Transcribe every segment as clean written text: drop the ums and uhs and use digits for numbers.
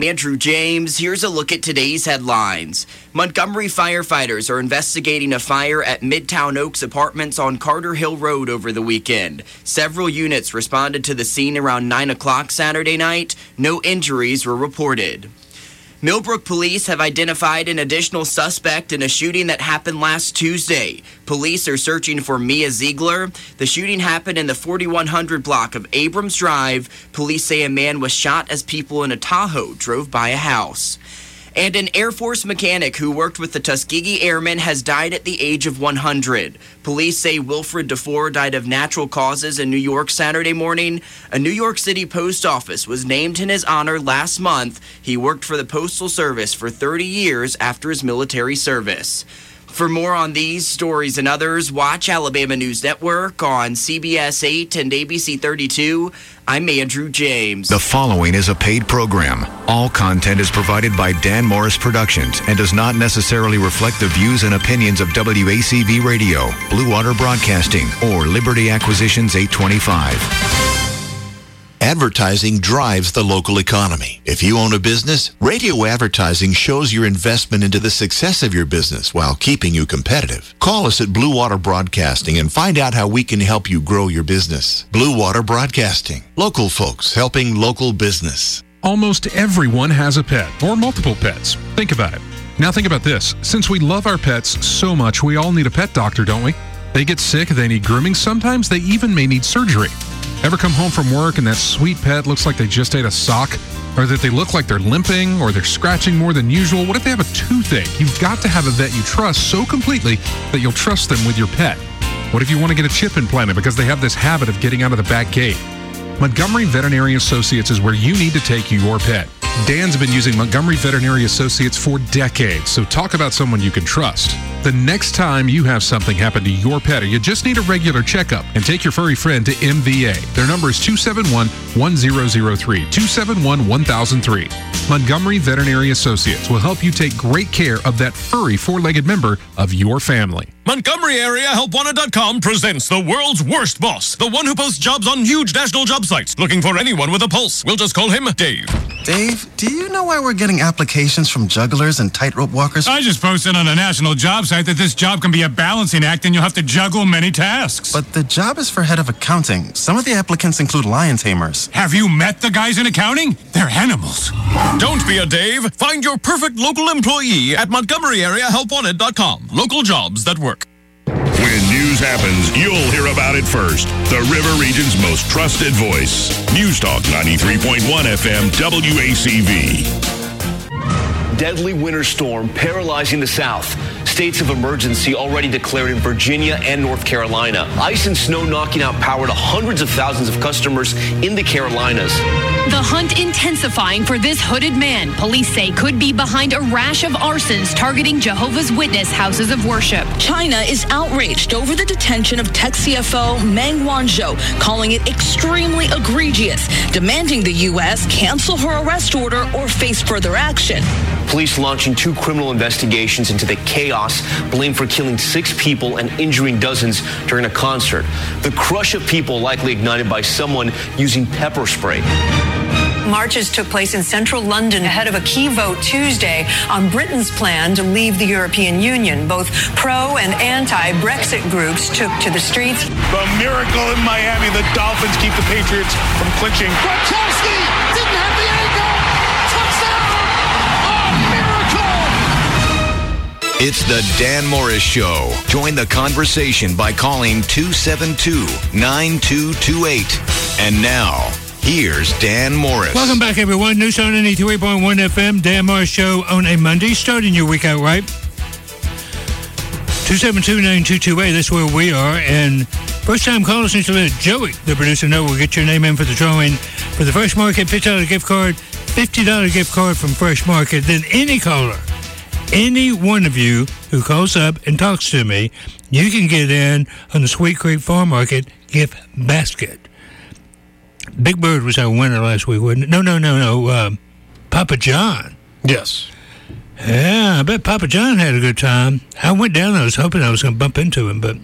Andrew James, here's a look at today's headlines. Montgomery firefighters are investigating a fire at Midtown Oaks Apartments on Carter Hill Road over the weekend. Several units responded to the scene around 9 o'clock Saturday night. No injuries were reported. Millbrook police have identified an additional suspect in a shooting that happened last Tuesday. Police are searching for Mia Ziegler. The shooting happened in the 4100 block of Abrams Drive. Police say a man was shot as people in a Tahoe drove by a house. And an Air Force mechanic who worked with the Tuskegee Airmen has died at the age of 100. Police say Wilfred DeFore died of natural causes in New York Saturday morning. A New York City post office was named in his honor last month. He worked for the Postal Service for 30 years after his military service. For more on these stories and others, watch Alabama News Network on CBS 8 and ABC 32. I'm Andrew James. The following is a paid program. All content is provided by Dan Morris Productions and does not necessarily reflect the views and opinions of WACB Radio, Blue Water Broadcasting, or Liberty Acquisitions 825. Advertising drives the local economy. If you own a business, radio advertising shows your investment into the success of your business while keeping you competitive. Call us at Blue Water Broadcasting and find out how we can help you grow your business. Blue Water Broadcasting. Local folks helping local business. Almost everyone has a pet or multiple pets. Think about it. Now think about this. Since we love our pets so much, we all need a pet doctor, don't we? They get sick, they need grooming. Sometimes they even may need surgery. Ever come home from work and that sweet pet looks like they just ate a sock? Or that they look like they're limping or they're scratching more than usual? What if they have a toothache? You've got to have a vet you trust so completely that you'll trust them with your pet. What if you want to get a chip implanted because they have this habit of getting out of the back gate? Montgomery Veterinary Associates is where you need to take your pet. Dan's been using Montgomery Veterinary Associates for decades, so talk about someone you can trust. The next time you have something happen to your pet or you just need a regular checkup, and take your furry friend to MVA. Their number is 271-1003, 271-1003. Montgomery Veterinary Associates will help you take great care of that furry four-legged member of your family. Montgomery Area HelpWanted.com presents the world's worst boss, the one who posts jobs on huge national job sites, looking for anyone with a pulse. We'll just call him Dave. Dave, do you know why we're getting applications from jugglers and tightrope walkers? I just posted on a national job site that this job can be a balancing act and you'll have to juggle many tasks. But the job is for head of accounting. Some of the applicants include lion tamers. Have you met the guys in accounting? They're animals. Don't be a Dave. Find your perfect local employee at MontgomeryAreaHelpWanted.com. Local jobs that work. When news happens, you'll hear about it first. The River Region's most trusted voice. News Talk 93.1 FM WACV. Deadly winter storm paralyzing the South. States of emergency already declared in Virginia and North Carolina. Ice and snow knocking out power to hundreds of thousands of customers in the Carolinas. The hunt intensifying for this hooded man, police say could be behind a rash of arsons targeting Jehovah's Witness houses of worship. China is outraged over the detention of tech CFO Meng Wanzhou, calling it extremely egregious, demanding the U.S. cancel her arrest order or face further action. Police launching 2 criminal investigations into the chaos blamed for killing 6 people and injuring dozens during a concert. The crush of people likely ignited by someone using pepper spray. Marches took place in central London ahead of a key vote Tuesday on Britain's plan to leave the European Union. Both pro- and anti-Brexit groups took to the streets. The miracle in Miami, the Dolphins keep the Patriots from clinching. Gronkowski didn't have the ankle. Touchdown! A miracle! It's the Dan Morris Show. Join the conversation by calling 272-9228. And now, here's Dan Morris. Welcome back, everyone. News on 93.1 FM. Dan Morris Show on a Monday, starting your week out right. 272-9228. That's where we are. And first time callers need to let Joey, the producer, know. We'll get your name in for the drawing for the Fresh Market $50 gift card, $50 gift card from Fresh Market. Then any caller, any one of you who calls up and talks to me, you can get in on the Sweet Creek Farm Market gift basket. Big Bird was our winner last week, wasn't it? No. Papa John. Yes. Yeah, I bet Papa John had a good time. I went down there. I was hoping I was going to bump into him, but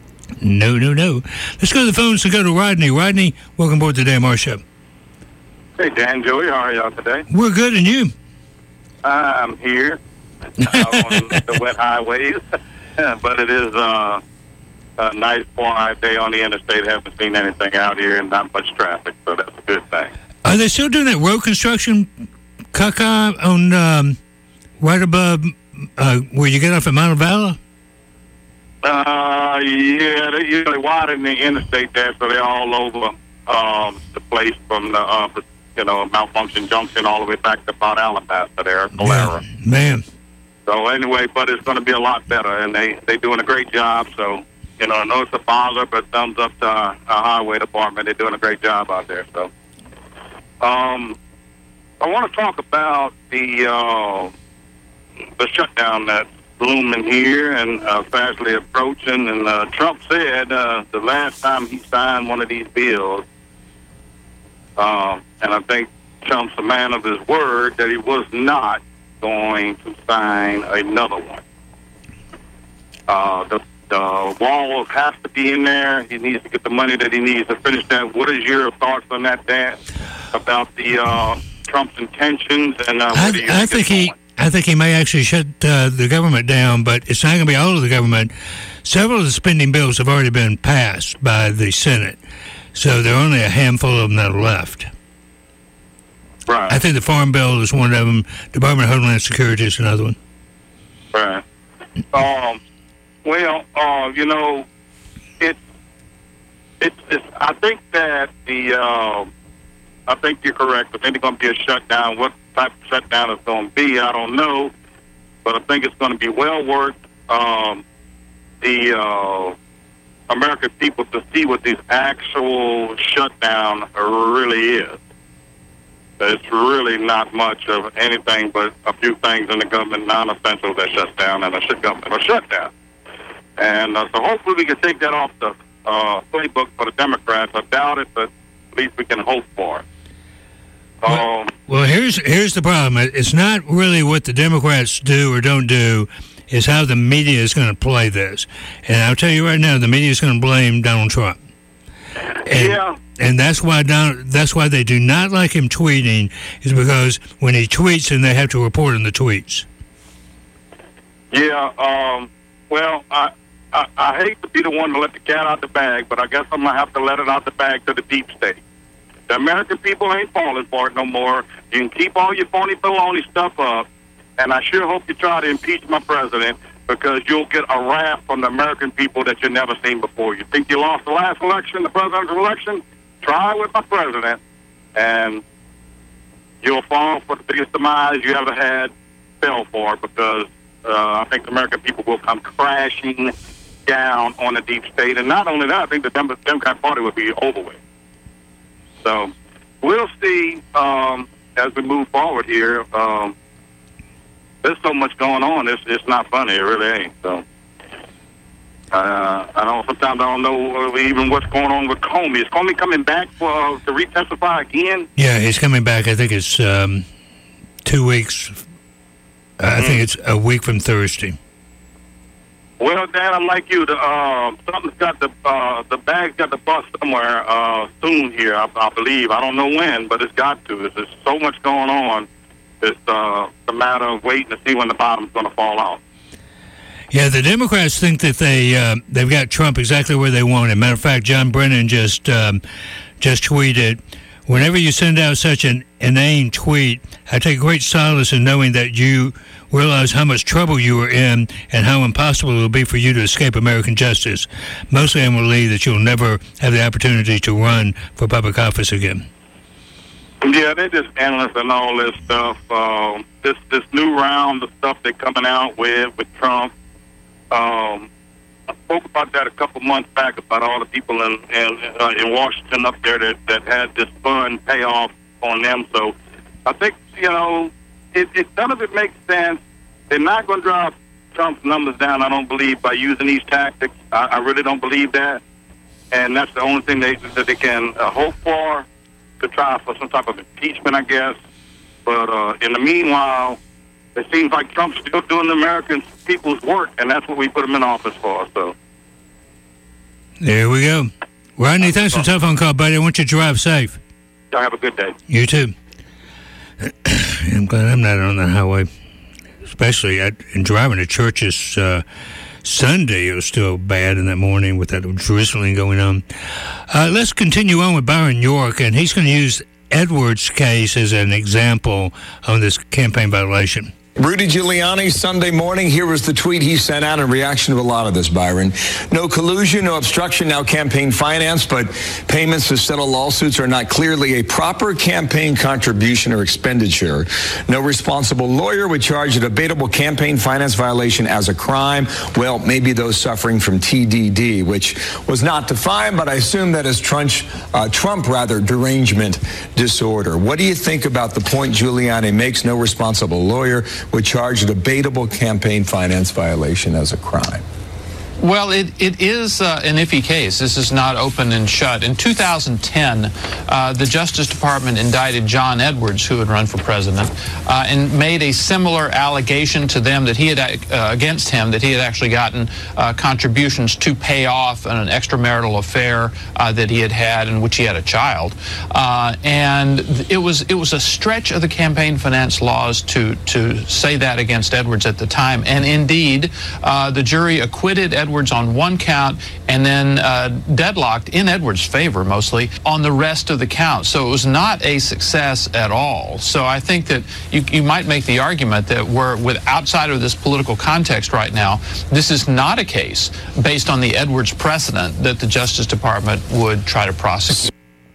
no. Let's go to the phones and go to Rodney. Rodney, welcome aboard the Dan Morris Show. Hey, Dan, Joey, how are y'all today? We're good, and you? I'm here on the wet highways, but it is a nice, quiet day on the interstate. Haven't seen anything out here and not much traffic, so that's a good thing. Are they still doing that road construction, Kaka, on right above where you get off at Mount Valor? Yeah, they usually widen the interstate there, so they're all over the place from the Malfunction Junction all the way back to Mount Alabaster there, Calera. Man. So anyway, but it's going to be a lot better, and they're doing a great job. So, I know it's a bother, but thumbs up to our highway department. They're doing a great job out there. So, I want to talk about the shutdown that's looming here and fastly approaching. And Trump said the last time he signed one of these bills, and I think Trump's a man of his word, that he was not going to sign another one. The wall has to be in there. He needs to get the money that he needs to finish that. What is your thoughts on that, Dan, about the Trump's intentions? And I think he may actually shut the government down, but it's not going to be all of the government. Several of the spending bills have already been passed by the Senate, so there are only a handful of them that are left. Right. I think the Farm Bill is one of them. Department of Homeland Security is another one. Right. Well, it's. I think that I think you're correct. I think it's going to be a shutdown. What type of shutdown it's going to be, I don't know, but I think it's going to be well worth the American people to see what this actual shutdown really is. It's really not much of anything but a few things in the government, non-essential, that shuts down, and a government will shut down. And so hopefully we can take that off the playbook for the Democrats. I doubt it, but at least we can hope for it. Well, here's the problem. It's not really what the Democrats do or don't do. It's how the media is going to play this. And I'll tell you right now, the media is going to blame Donald Trump. And that's why they do not like him tweeting, is because when he tweets, then they have to report on the tweets. Yeah. Well, I hate to be the one to let the cat out the bag, but I guess I'm going to have to let it out the bag to the deep state. The American people ain't falling for it no more. You can keep all your phony baloney stuff up, and I sure hope you try to impeach my president, because you'll get a wrath from the American people that you've never seen before. You think you lost the last election, the presidential election? Try with my president, and you'll fall for the biggest demise you ever had, fell for, because I think the American people will come crashing down on the deep state. And not only that, I think the Democrat Party will be over with. So we'll see as we move forward here. There's so much going on. It's not funny. It really ain't. So sometimes I don't know even what's going on with Comey. Is Comey coming back to retestify again? Yeah, he's coming back. I think it's 2 weeks. I think it's a week from Thursday. Well, Dan, I'm like you. Something's got the bag's got to bust somewhere soon here. I believe. I don't know when, but it's got to. There's so much going on. It's a matter of waiting to see when the bottom's going to fall out. Yeah, the Democrats think that they've got Trump exactly where they want him. Matter of fact, John Brennan just tweeted, "Whenever you send out such an inane tweet, I take great solace in knowing that you realize how much trouble you are in and how impossible it will be for you to escape American justice. Mostly I'm relieved that you'll never have the opportunity to run for public office again." Yeah, they're just endless and all this stuff. This new round of stuff they're coming out with Trump. I spoke about that a couple months back, about all the people in Washington up there that had this fund payoff on them. So I think, none of it makes sense. They're not going to drive Trump's numbers down, I don't believe, by using these tactics. I really don't believe that. And that's the only thing that they can hope for, to try for some type of impeachment, I guess. But in the meanwhile, it seems like Trump's still doing the American people's work, and that's what we put him in office for. So there we go. Rodney, thanks for the telephone call, buddy. I want you to drive safe. Y'all have a good day. You too. I'm glad I'm not on the highway, especially in driving to churches Sunday. It was still bad in that morning with that drizzling going on. Let's continue on with Byron York, and he's going to use Edwards' case as an example on this campaign violation. Rudy Giuliani, Sunday morning. Here was the tweet he sent out in reaction to a lot of this, Byron. No collusion, no obstruction, now campaign finance, but payments to settle lawsuits are not clearly a proper campaign contribution or expenditure. No responsible lawyer would charge a debatable campaign finance violation as a crime. Well, maybe those suffering from TDD, which was not defined, but I assume that is Trump derangement disorder. What do you think about the point Giuliani makes? No responsible lawyer would charge a debatable campaign finance violation as a crime. Well, it is an iffy case. This is not open and shut. In 2010, the Justice Department indicted John Edwards, who had run for president, and made a similar allegation to them that he had against him that he had actually gotten contributions to pay off an extramarital affair that he had in which he had a child, and it was a stretch of the campaign finance laws to say that against Edwards at the time, and indeed, the jury acquitted Edwards on one count and then deadlocked in Edwards' favor mostly on the rest of the counts. So it was not a success at all. So I think that you might make the argument that we're outside of this political context right now, this is not a case based on the Edwards precedent that the Justice Department would try to prosecute.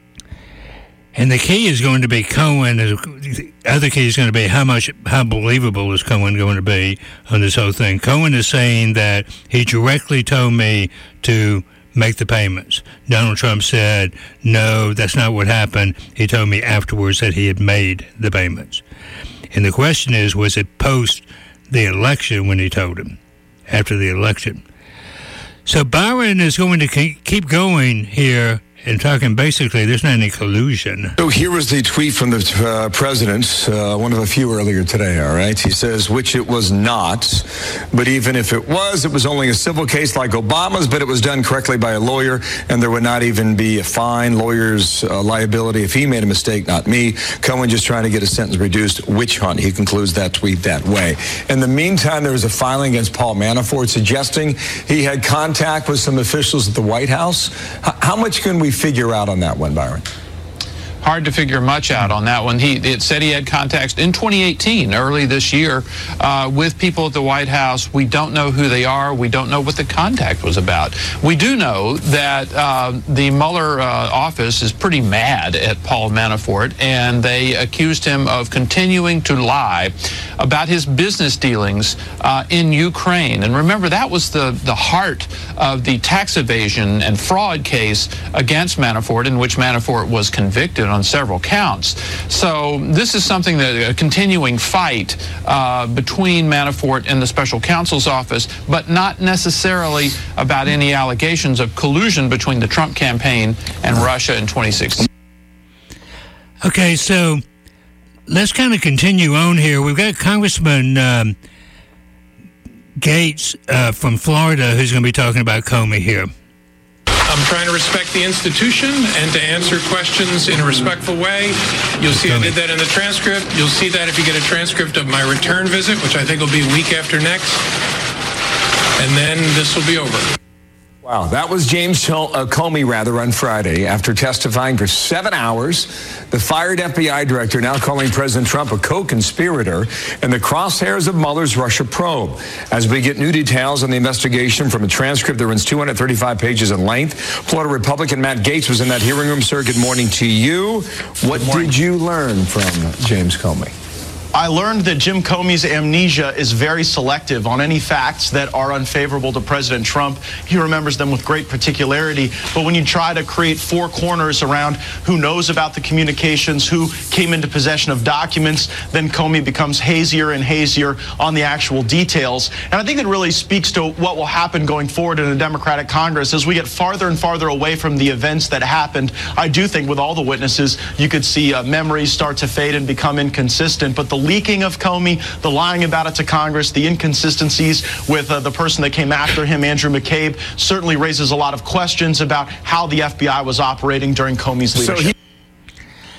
And the key is going to be Cohen. The other key is going to be how believable is Cohen going to be on this whole thing. Cohen is saying that he directly told me to make the payments. Donald Trump said, no, that's not what happened. He told me afterwards that he had made the payments. And the question is, was it post the election when he told him? After the election. So Byron is going to keep going here and talking basically there's not any collusion. So here was the tweet from the president, one of a few earlier today, all right? He says, which it was not, but even if it was only a civil case like Obama's, but it was done correctly by a lawyer, and there would not even be a fine, lawyer's liability if he made a mistake, not me. Cohen just trying to get a sentence reduced. Witch hunt. He concludes that tweet that way. In the meantime, there was a filing against Paul Manafort suggesting he had contact with some officials at the White House. How much can we figure out on that one, Byron? Hard to figure much out on that one. It said he had contacts in 2018, early this year, with people at the White House. We don't know who they are. We don't know what the contact was about. We do know that the Mueller office is pretty mad at Paul Manafort, and they accused him of continuing to lie about his business dealings in Ukraine. And remember, that was the heart of the tax evasion and fraud case against Manafort, in which Manafort was convicted on several counts. So this is something that a continuing fight between Manafort and the special counsel's office, but not necessarily about any allegations of collusion between the Trump campaign and Russia in 2016. Okay, so let's kind of continue on here. We've got Congressman Gates from Florida who's going to be talking about Comey here. I'm trying to respect the institution and to answer questions in a respectful way. You'll see I did that in the transcript. You'll see that if you get a transcript of my return visit, which I think will be a week after next. And then this will be over. Wow, that was James Comey, on Friday after testifying for 7 hours. The fired FBI director now calling President Trump a co-conspirator in the crosshairs of Mueller's Russia probe. As we get new details on the investigation from a transcript that runs 235 pages in length, Florida Republican Matt Gaetz was in that hearing room. Sir, good morning to you. What did you learn from James Comey? I learned that Jim Comey's amnesia is very selective on any facts that are unfavorable to President Trump. He remembers them with great particularity. But when you try to create four corners around who knows about the communications, who came into possession of documents, then Comey becomes hazier and hazier on the actual details. And I think that really speaks to what will happen going forward in a Democratic Congress. As we get farther and farther away from the events that happened, I do think with all the witnesses, you could see memories start to fade and become inconsistent. But the leaking of Comey, the lying about it to Congress, the inconsistencies with the person that came after him, Andrew McCabe, certainly raises a lot of questions about how the FBI was operating during Comey's leadership.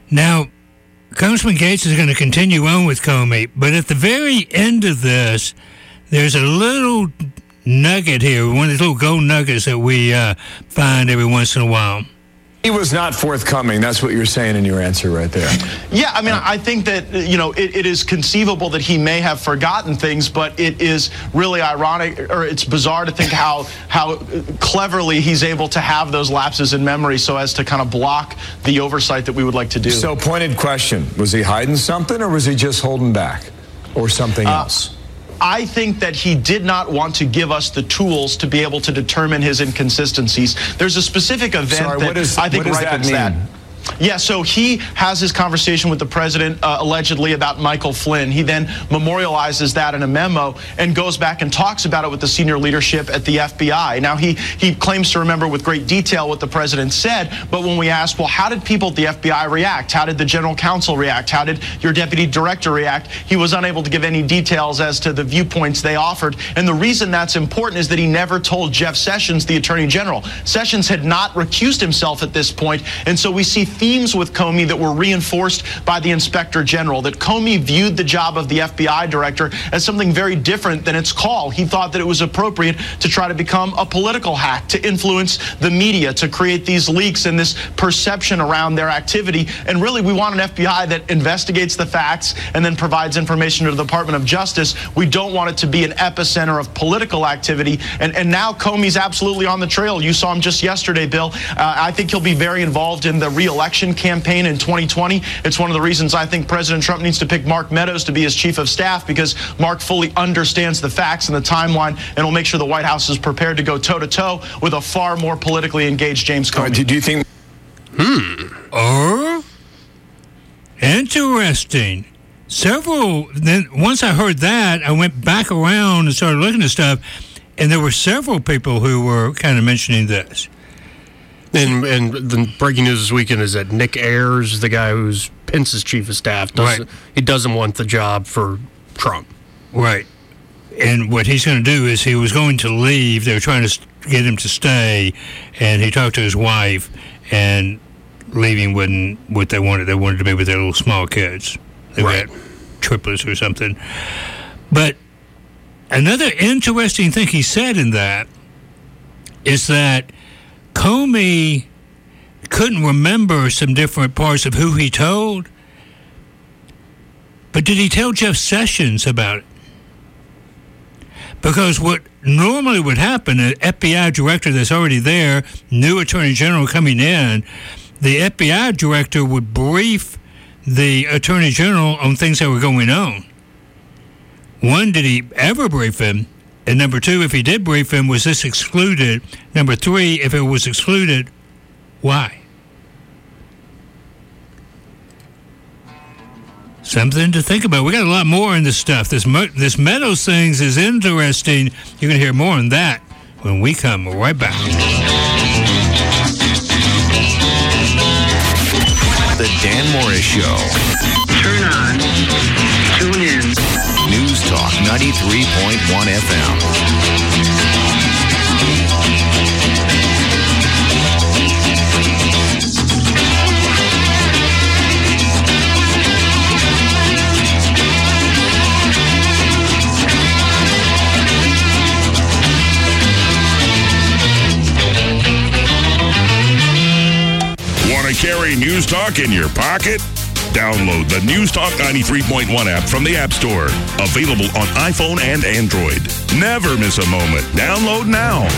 Now, Congressman Gates is going to continue on with Comey, but at the very end of this, there's a little nugget here, one of these little gold nuggets that we find every once in a while. He was not forthcoming. That's what you're saying in your answer right there. Yeah, I mean, I think that, it is conceivable that he may have forgotten things, but it is really ironic, or it's bizarre to think how cleverly he's able to have those lapses in memory so as to kind of block the oversight that we would like to do. So, pointed question. Was he hiding something, or was he just holding back? Or something else? I think that he did not want to give us the tools to be able to determine his inconsistencies. There's a specific event I think ripens that. Yeah, so he has his conversation with the president allegedly about Michael Flynn. He then memorializes that in a memo and goes back and talks about it with the senior leadership at the FBI. Now, he claims to remember with great detail what the president said, but when we asked, well, how did people at the FBI react? How did the general counsel react? How did your deputy director react? He was unable to give any details as to the viewpoints they offered. And the reason that's important is that he never told Jeff Sessions, the attorney general. Sessions had not recused himself at this point, and so we see themes with Comey that were reinforced by the inspector general, that Comey viewed the job of the FBI director as something very different than its call. He thought that it was appropriate to try to become a political hack, to influence the media, to create these leaks and this perception around their activity. And really, we want an FBI that investigates the facts and then provides information to the Department of Justice. We don't want it to be an epicenter of political activity. And now Comey's absolutely on the trail. You saw him just yesterday, Bill. I think he'll be very involved in the re-election campaign in 2020. It's one of the reasons I think President Trump needs to pick Mark Meadows to be his chief of staff, because Mark fully understands the facts and the timeline and will make sure the White House is prepared to go toe-to-toe with a far more politically engaged James Comey. Do you think... Interesting. Then once I heard that, I went back around and started looking at stuff, and there were several people who were kind of mentioning this. And the breaking news this weekend is that Nick Ayers, the guy who's Pence's chief of staff, he doesn't want the job for Trump. Right. And what he's going to do is he was going to leave. They were trying to get him to stay, and he talked to his wife, and leaving wasn't what they wanted. They wanted to be with their little small kids. They had triplets or something. But another interesting thing he said in that is that Comey couldn't remember some different parts of who he told, but did he tell Jeff Sessions about it? Because what normally would happen, an FBI director that's already there, new attorney general coming in, the FBI director would brief the attorney general on things that were going on. One, did he ever brief him? And number two, if he did brief him, was this excluded? Number three, if it was excluded, why? Something to think about. We got a lot more in this stuff. This Meadows things is interesting. You're going to hear more on that when we come right back. The Dan Morris Show. Turn on. Tune in. News Talk 93.1 FM. Want to carry News Talk in your pocket? Download the News Talk 93.1 app from the App Store. Available on iPhone and Android. Never miss a moment. Download now.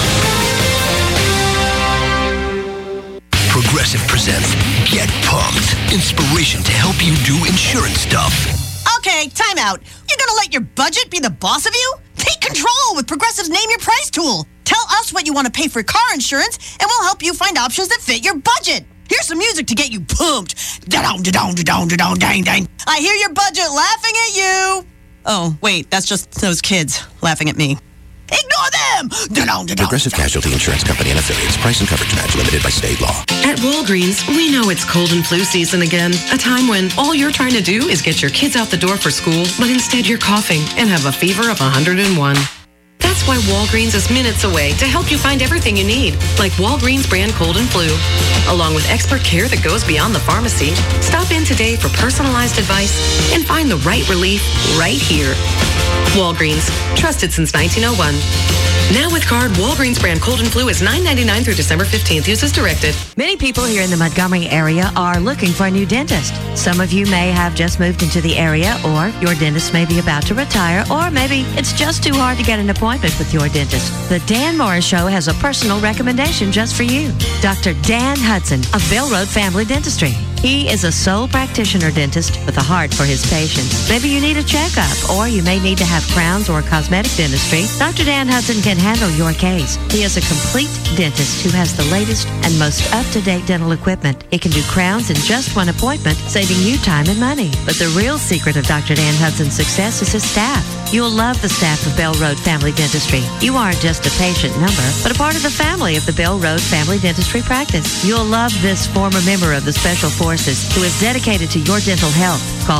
Progressive presents Get Pumped. Inspiration to help you do insurance stuff. Okay, time out. You're going to let your budget be the boss of you? Take control with Progressive's Name Your Price tool. Tell us what you want to pay for car insurance, and we'll help you find options that fit your budget. Here's some music to get you pumped. Da-dong-da-dong-da-dong-da-dong-dang-dang. I hear your budget laughing at you. Oh, wait, that's just those kids laughing at me. Ignore them! Da-dong-da-dong. Progressive Casualty Insurance Company and Affiliates. Price and coverage match limited by state law. At Walgreens, we know it's cold and flu season again. A time when all you're trying to do is get your kids out the door for school, but instead you're coughing and have a fever of 101. That's why Walgreens is minutes away to help you find everything you need, like Walgreens brand cold and flu. Along with expert care that goes beyond the pharmacy, stop in today for personalized advice and find the right relief right here. Walgreens, trusted since 1901. Now with card, Walgreens brand cold and flu is $9.99 through December 15th. Use as directed. Many people here in the Montgomery area are looking for a new dentist. Some of you may have just moved into the area, or your dentist may be about to retire, or maybe it's just too hard to get an appointment with your dentist. The Dan Morris Show has a personal recommendation just for you. Dr. Dan Hudson of Bell Road Family Dentistry. He is a sole practitioner dentist with a heart for his patients. Maybe you need a checkup, or you may need to have crowns or cosmetic dentistry. Dr. Dan Hudson can handle your case. He is a complete dentist who has the latest and most up-to-date dental equipment. He can do crowns in just one appointment, saving you time and money. But the real secret of Dr. Dan Hudson's success is his staff. You'll love the staff of Bell Road Family Dentistry. You aren't just a patient number, but a part of the family of the Bell Road Family Dentistry practice. You'll love this former member of the Special Forces who is dedicated to your dental health. Call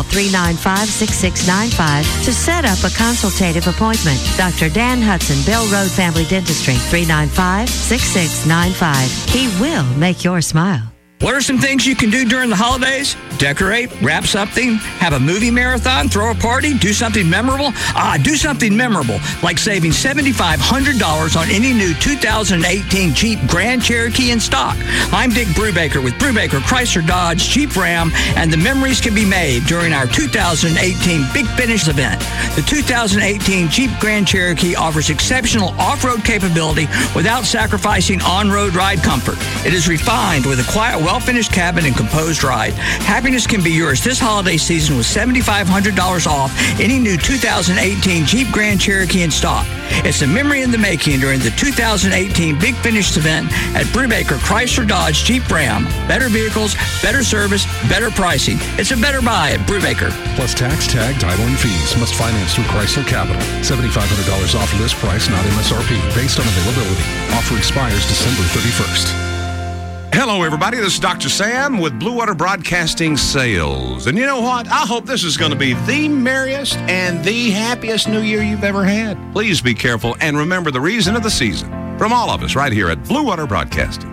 395-6695 to set up a consultative appointment. Dr. Dan Hudson, Bell Road Family Dentistry, 395-6695. He will make your smile. What are some things you can do during the holidays? Decorate, wrap something, have a movie marathon, throw a party, do something memorable? Do something memorable, like saving $7,500 on any new 2018 Jeep Grand Cherokee in stock. I'm Dick Brubaker with Brubaker Chrysler Dodge Jeep Ram, and the memories can be made during our 2018 Big Finish event. The 2018 Jeep Grand Cherokee offers exceptional off-road capability without sacrificing on-road ride comfort. It is refined with a quiet, well-finished cabin and composed ride. Happiness can be yours this holiday season with $7,500 off any new 2018 Jeep Grand Cherokee in stock. It's a memory in the making during the 2018 Big Finish event at Brubaker Chrysler Dodge Jeep Ram. Better vehicles, better service, better pricing. It's a better buy at Brubaker. Plus tax, tag, title, and fees. Must finance through Chrysler Capital. $7,500 off list price, not MSRP. Based on availability. Offer expires December 31st. Hello, everybody. This is Dr. Sam with Blue Water Broadcasting Sales. And you know what? I hope this is going to be the merriest and the happiest New Year you've ever had. Please be careful and remember the reason of the season. From all of us right here at Blue Water Broadcasting.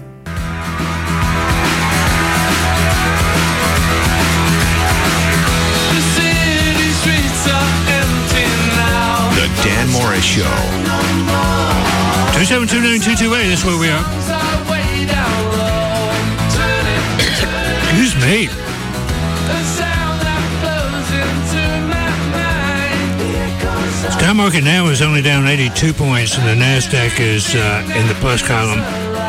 The city streets are empty now. The Dan Morris Show. 2729228, that's where we are. Excuse me. Stock market now is only down 82 points, and the NASDAQ is in the plus column.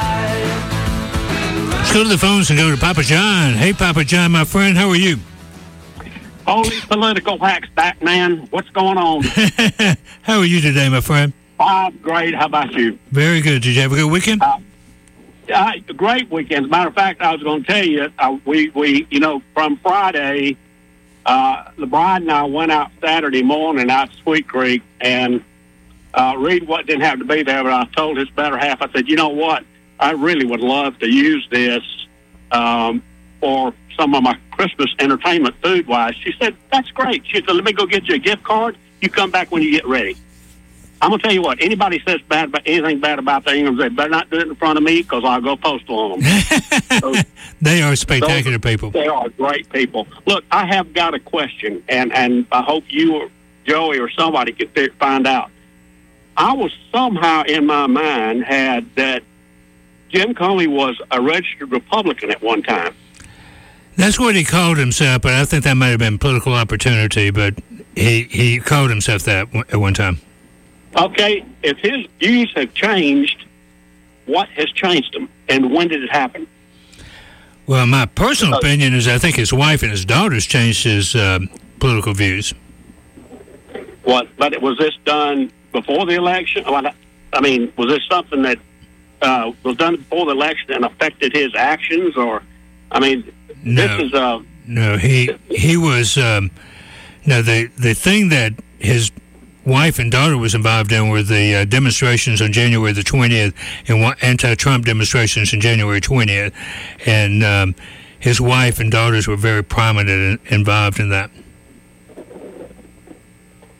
Let's go to the phones and go to Papa John. Hey, Papa John, my friend, how are you? Holy political hacks back, man. What's going on? How are you today, my friend? I'm great. How about you? Very good. Did you have a good weekend? Great weekend. As a matter of fact, I was going to tell you, we from Friday, the bride and I went out Saturday morning out to Sweet Creek, and Reed didn't have to be there, but I told his better half, I said, you know what? I really would love to use this for some of my Christmas entertainment food-wise. She said, that's great. She said, let me go get you a gift card. You come back when you get ready. I'm going to tell you what, anybody says anything bad about the Ingrams, they better not do it in front of me because I'll go postal on them. They are spectacular people. They are great people. Look, I have got a question, and I hope you or Joey or somebody could find out. I was somehow in my mind had that Jim Comey was a registered Republican at one time. That's what he called himself, but I think that might have been political opportunity, but he called himself that at one time. Okay, if his views have changed, what has changed them, and when did it happen? Well, my personal opinion is I think his wife and his daughters changed his political views. What? But was this done before the election? I mean, was this something that was done before the election and affected his actions, or? I mean, this is no. He was the thing that his wife and daughter was involved in were the demonstrations on January the 20th and anti-Trump demonstrations on January 20th. And his wife and daughters were very prominent and involved in that. I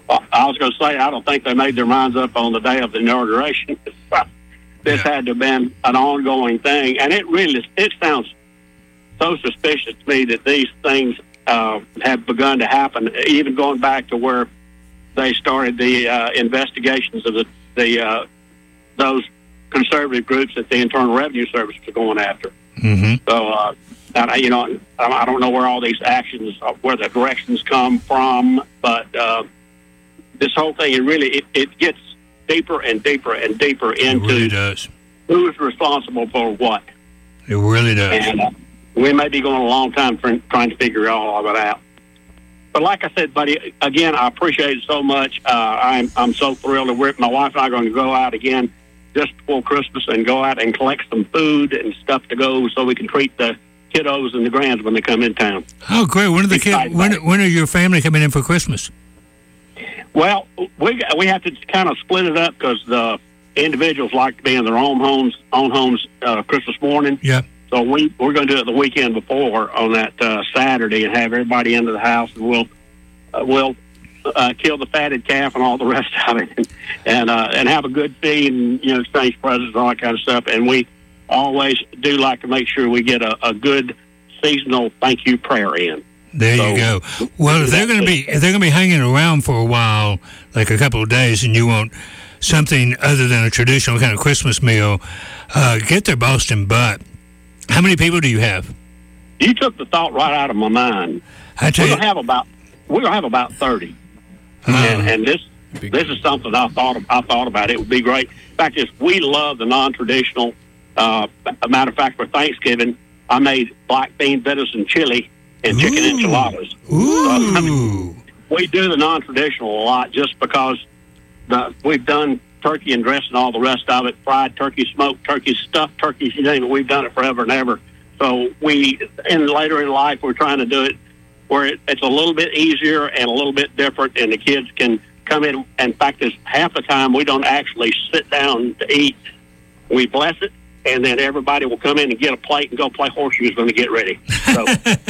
was going to say, I don't think they made their minds up on the day of the inauguration. This had to have been an ongoing thing, and it sounds so suspicious to me that these things have begun to happen, even going back to where they started the investigations of those conservative groups that the Internal Revenue Service are going after. Mm-hmm. So, I don't know where all these actions, where the directions come from, but this whole thing, it gets deeper and deeper and deeper into it really does. Who's responsible for what. It really does. And we may be going a long time trying to figure all of it out. But like I said, buddy, again, I appreciate it so much. I'm so thrilled that my wife and I are going to go out again just before Christmas and go out and collect some food and stuff to go so we can treat the kiddos and the grands when they come in town. Oh, great! When are your family coming in for Christmas? Well, we have to kind of split it up because the individuals like to be in their own homes Christmas morning. Yeah. So we're going to do it the weekend before on that Saturday and have everybody into the house, and we'll kill the fatted calf and all the rest of it, and have a good feed and exchange presents and all that kind of stuff. And we always do like to make sure we get a good seasonal thank you prayer in. There you go. Well, if they're going to be hanging around for a while, like a couple of days, and you want something other than a traditional kind of Christmas meal, get their Boston butt. How many people do you have? You took the thought right out of my mind. We're gonna have about 30, and this is something I thought about. It would be great. In fact, we love the non-traditional. A matter of fact, for Thanksgiving, I made black bean venison chili and chicken enchiladas. Ooh. We do the non-traditional a lot just because we've done turkey and dressing, all the rest of it, fried turkey, smoked turkey, stuffed turkeys, you name it. We've done it forever and ever. So later in life, we're trying to do it where it's a little bit easier and a little bit different, and the kids can come in. In fact, half the time we don't actually sit down to eat. We bless it, and then everybody will come in and get a plate and go play horseshoes when they get ready. So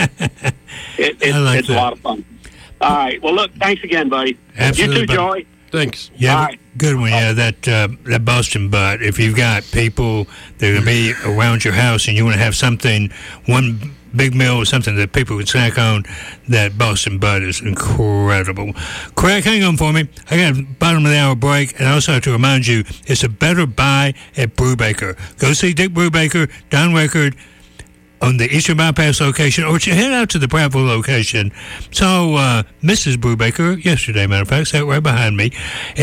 it's a lot of fun. All right. Well, look, thanks again, buddy. Absolutely. You too, Joey. Thanks. Yeah, right. Good one. Yeah, that Boston butt. If you've got people that are going to be around your house and you want to have something, one big meal or something that people can snack on, that Boston butt is incredible. Craig, hang on for me. I got a bottom of the hour break, and I also have to remind you, it's a better buy at Brubaker. Go see Dick Brubaker, Don Record, on the Eastern Bypass location, or head out to the Prattville location. So, Mrs. Brubaker, yesterday, matter of fact, sat right behind me.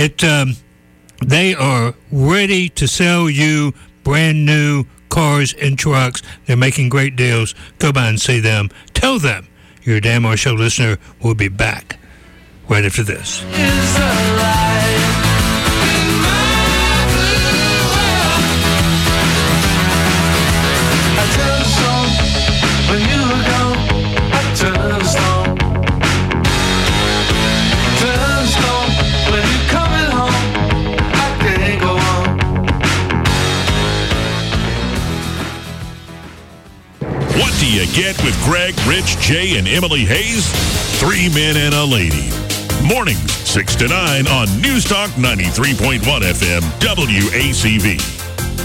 They are ready to sell you brand new cars and trucks. They're making great deals. Go by and see them. Tell them you're a Dan Moore Show listener. We'll be back right after this. What do you get with Greg, Rich, Jay, and Emily Hayes? 3 men and a lady. Mornings, 6 to 9 on News Talk 93.1 FM, WACV.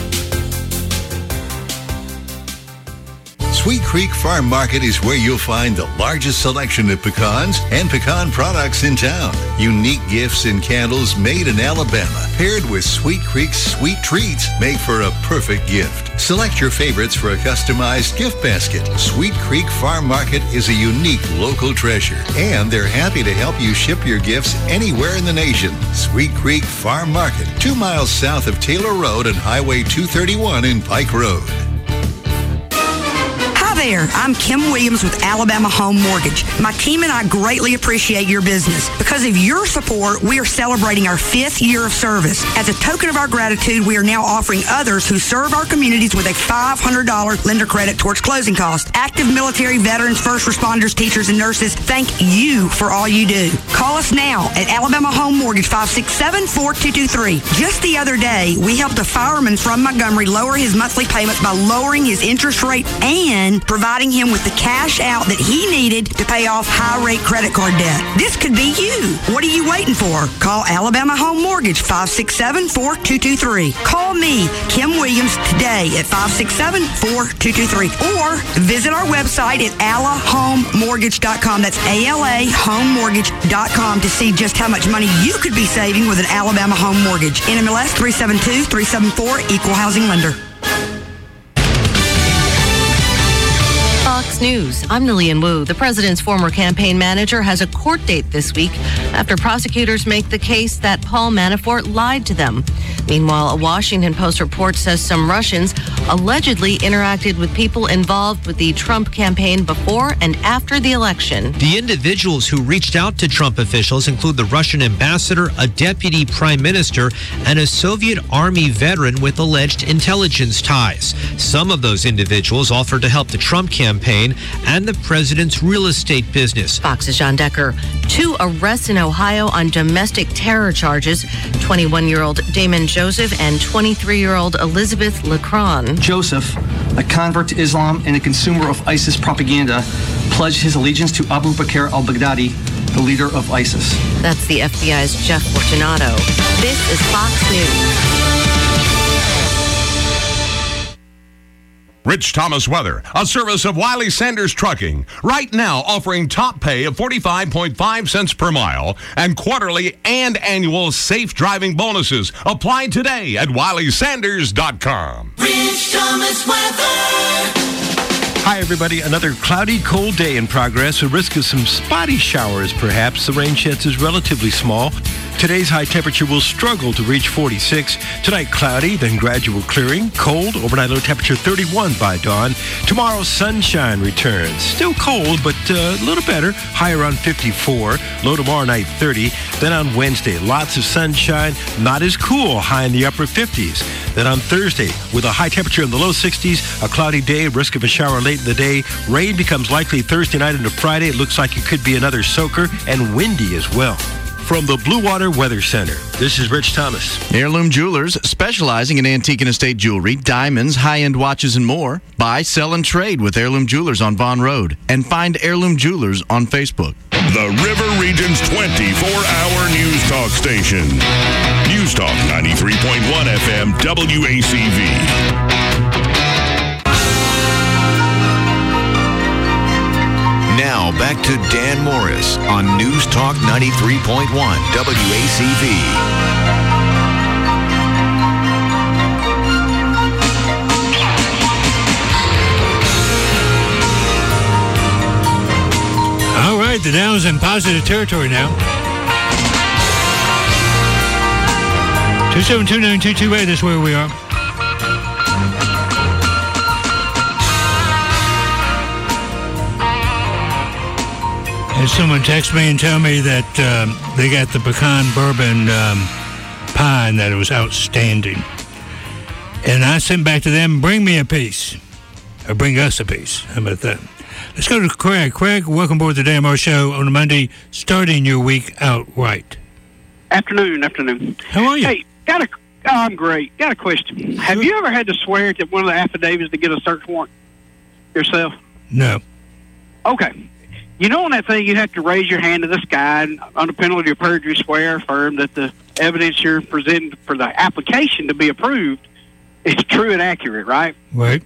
Sweet Creek Farm Market is where you'll find the largest selection of pecans and pecan products in town. Unique gifts and candles made in Alabama, paired with Sweet Creek's sweet treats, make for a perfect gift. Select your favorites for a customized gift basket. Sweet Creek Farm Market is a unique local treasure, and they're happy to help you ship your gifts anywhere in the nation. Sweet Creek Farm Market, 2 miles south of Taylor Road and Highway 231 in Pike Road. Hi there, I'm Kim Williams with Alabama Home Mortgage. My team and I greatly appreciate your business. Because of your support, we are celebrating our 5th year of service. As a token of our gratitude, we are now offering others who serve our communities with a $500 lender credit towards closing costs. Active military, veterans, first responders, teachers, and nurses, thank you for all you do. Call us now at Alabama Home Mortgage, 567-4223. Just the other day, we helped a fireman from Montgomery lower his monthly payments by lowering his interest rate and providing him with the cash out that he needed to pay off high-rate credit card debt. This could be you. What are you waiting for? Call Alabama Home Mortgage, 567-4223. Call me, Kim Williams, today at 567-4223. Or visit our website at alahomemortgage.com. That's ALAHomemortgage.com to see just how much money you could be saving with an Alabama Home Mortgage. NMLS 372374, Equal Housing Lender. Fox News. I'm Nillian Wu. The president's former campaign manager has a court date this week after prosecutors make the case that Paul Manafort lied to them. Meanwhile, a Washington Post report says some Russians allegedly interacted with people involved with the Trump campaign before and after the election. The individuals who reached out to Trump officials include the Russian ambassador, a deputy prime minister, and a Soviet army veteran with alleged intelligence ties. Some of those individuals offered to help the Trump campaign and the president's real estate business. Fox's John Decker. 2 arrests in Ohio on domestic terror charges. 21-year-old Damon Joseph and 23-year-old Elizabeth Lecron. Joseph, a convert to Islam and a consumer of ISIS propaganda, pledged his allegiance to Abu Bakr al-Baghdadi, the leader of ISIS. That's the FBI's Jeff Fortunato. This is Fox News. Rich Thomas Weather, a service of Wiley Sanders Trucking. Right now offering top pay of 45.5 cents per mile and quarterly and annual safe driving bonuses. Apply today at WileySanders.com. Rich Thomas Weather. Hi, everybody. Another cloudy, cold day in progress. A risk of some spotty showers, perhaps. The rain chance is relatively small. Today's high temperature will struggle to reach 46. Tonight, cloudy, then gradual clearing. Cold, overnight low temperature 31 by dawn. Tomorrow, sunshine returns. Still cold, but a little better. High around 54. Low tomorrow night 30. Then on Wednesday, lots of sunshine. Not as cool. High in the upper 50s. Then on Thursday, with a high temperature in the low 60s, a cloudy day, risk of a shower late in the day. Rain becomes likely Thursday night into Friday. It looks like it could be another soaker and windy as well. From the Blue Water Weather Center, this is Rich Thomas. Heirloom Jewelers, specializing in antique and estate jewelry, diamonds, high-end watches, and more. Buy, sell, and trade with Heirloom Jewelers on Vaughn Road. And find Heirloom Jewelers on Facebook. The River Region's 24-hour news talk station. News Talk 93.1 FM WACV. Now, back to Dan Morris on News Talk 93.1 WACV. All right, the Dow's in positive territory now. 2729228 is where we are. Had someone text me and tell me that they got the pecan bourbon pie and that it was outstanding. And I sent back to them, bring me a piece. Or bring us a piece. How about that? Let's go to Craig. Craig, welcome aboard the Dan Morris Show on a Monday, starting your week out right. Afternoon. How are you? Hey, I'm great. Got a question. Sure. Have you ever had to swear to one of the affidavits to get a search warrant yourself? No. Okay. You know on that thing you have to raise your hand to the sky and under penalty of perjury swear affirm that the evidence you're presenting for the application to be approved is true and accurate, right? Right.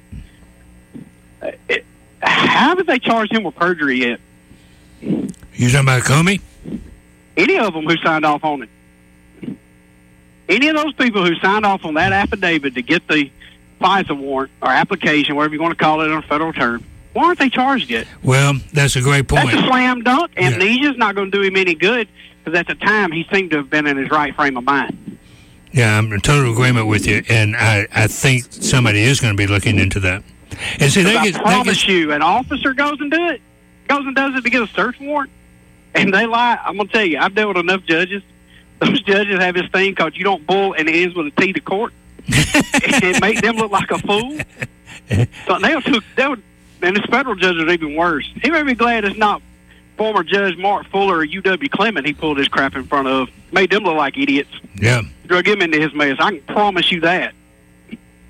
How haven't they charged him with perjury yet? You talking about Comey? Any of them who signed off on it. Any of those people who signed off on that affidavit to get the FISA warrant or application, whatever you want to call it on a federal term, why aren't they charged yet? Well, that's a great point. That's a slam dunk. Amnesia's not going to do him any good because at the time he seemed to have been in his right frame of mind. Yeah, I'm in total agreement with you, and I think somebody is going to be looking into that. And see, I promise you, an officer goes and does it to get a search warrant, and they lie. I'm going to tell you, I've dealt with enough judges. Those judges have this thing called you don't bull and it ends with a T to court. It make them look like a fool. So they would. And this federal judge is even worse. He may be glad it's not former Judge Mark Fuller or UW Clement he pulled his crap in front of. Made them look like idiots. Yeah. Drug him into his mess. I can promise you that.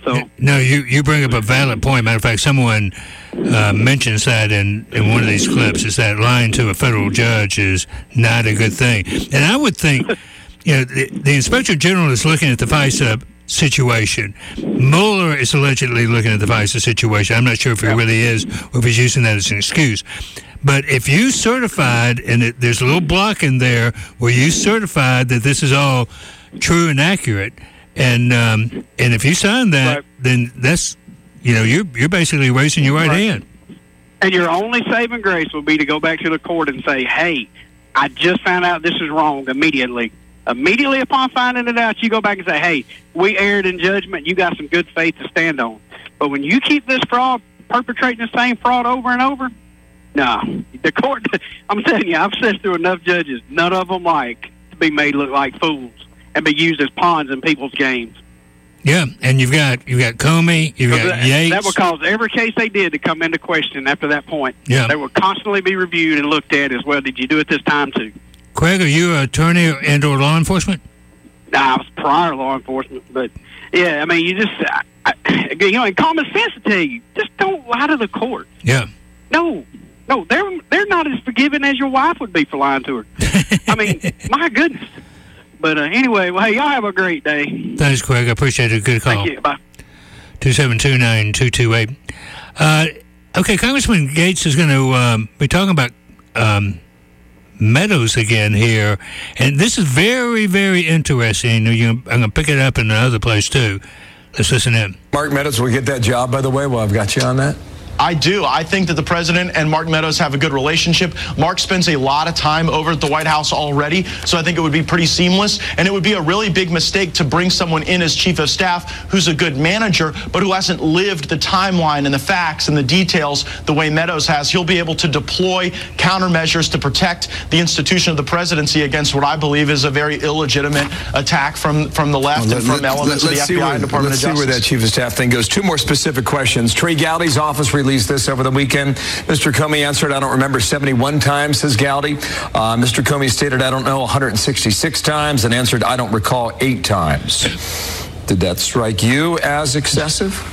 So no, you bring up a valid point. Matter of fact, someone mentions that in one of these clips, is that lying to a federal judge is not a good thing. And I would think, the Inspector General is looking at the FISA situation. Mueller is allegedly looking at the FISA situation. I'm not sure if he really is or if he's using that as an excuse. But if you certified, and there's a little block in there where you certified that this is all true and accurate, and if you sign that, then that's, you're basically raising your right hand. And your only saving grace will be to go back to the court and say, hey, I just found out this is wrong immediately. Immediately upon finding it out, you go back and say, hey, we erred in judgment. You got some good faith to stand on. But when you keep this fraud, perpetrating the same fraud over and over, no. The court, I'm telling you, I've sat through enough judges. None of them like to be made look like fools and be used as pawns in people's games. Yeah, and you've got Comey, you've got Yates. That would cause every case they did to come into question after that point. Yeah. They would constantly be reviewed and looked at as well. Did you do it this time too? Craig, are you an attorney and/or law enforcement? Nah, I was prior law enforcement, but yeah, I mean, you just, and common sense to tell you, just don't lie to the court. Yeah. No, they're not as forgiving as your wife would be for lying to her. I mean, my goodness. But anyway, well, hey, y'all have a great day. Thanks, Craig. I appreciate it. Good call. Thank you. Bye. 2729228. Okay, Congressman Gates is going to be talking about Meadows again here, and this is very, very interesting. I'm going to pick it up in another place too. Let's listen in. Mark Meadows will get that job, by the way. Well, I've got you on that. I do. I think that the president and Mark Meadows have a good relationship. Mark spends a lot of time over at the White House already, so I think it would be pretty seamless. And it would be a really big mistake to bring someone in as chief of staff who's a good manager, but who hasn't lived the timeline and the facts and the details the way Meadows has. He'll be able to deploy countermeasures to protect the institution of the presidency against what I believe is a very illegitimate attack from the left and from elements of the FBI and Department of Justice. Let's see where that chief of staff thing goes. Two more specific questions. Trey Gowdy's office released this over the weekend. Mr. Comey answered, I don't remember, 71 times, says Gowdy. Mr. Comey stated, I don't know, 166 times, and answered, I don't recall, 8 times. Did that strike you as excessive?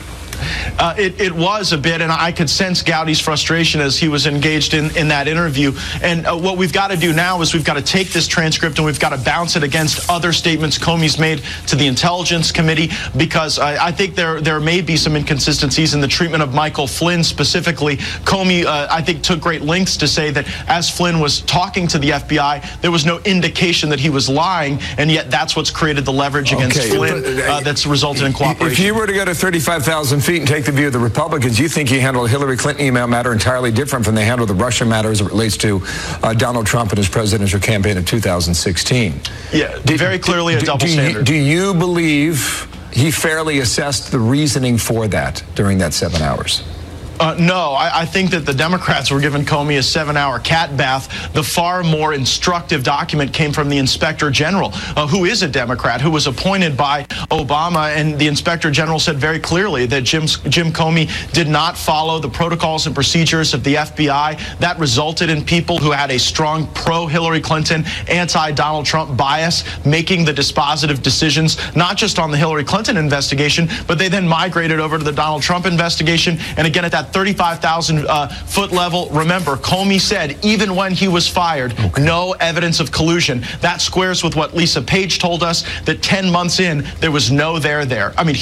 It was a bit, and I could sense Gowdy's frustration as he was engaged in that interview. And what we've got to do now is we've got to take this transcript and we've got to bounce it against other statements Comey's made to the Intelligence Committee, because I think there may be some inconsistencies in the treatment of Michael Flynn specifically. Comey, I think, took great lengths to say that as Flynn was talking to the FBI, there was no indication that he was lying, and yet that's what's created the leverage against Flynn that's resulted in cooperation. If you were to go to 35,000 feet and take the view of the Republicans, you think he handled the Hillary Clinton email matter entirely different from they handled the Russia matter as it relates to Donald Trump and his presidential campaign in 2016. Yeah, very clearly a double standard. Do you believe he fairly assessed the reasoning for that during that 7 hours? No, I think that the Democrats were giving Comey a 7-hour cat bath. The far more instructive document came from the Inspector General, who is a Democrat, who was appointed by Obama, and the Inspector General said very clearly that Jim Comey did not follow the protocols and procedures of the FBI. That resulted in people who had a strong pro-Hillary Clinton, anti-Donald Trump bias making the dispositive decisions, not just on the Hillary Clinton investigation, but they then migrated over to the Donald Trump investigation. And again, at that 35,000 foot level, remember, Comey said even when he was fired, no evidence of collusion. That squares with what Lisa Page told us, that 10 months in, there was no there. I mean,